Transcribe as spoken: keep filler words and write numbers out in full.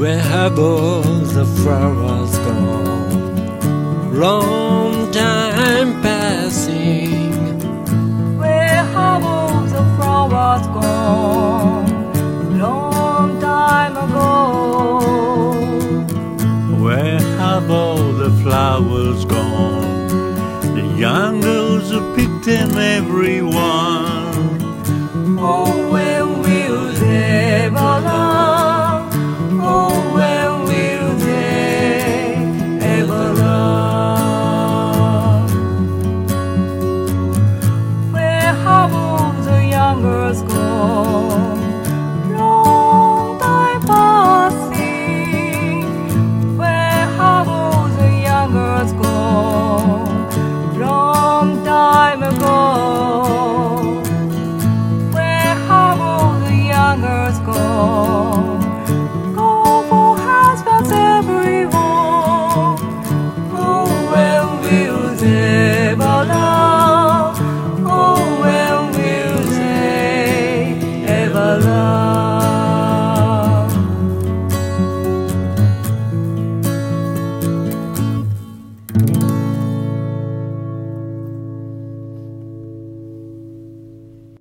Where have all the flowers gone? Long time passing. Where have all the flowers gone? Long time ago. Where have all the flowers gone? The young girls have picked them every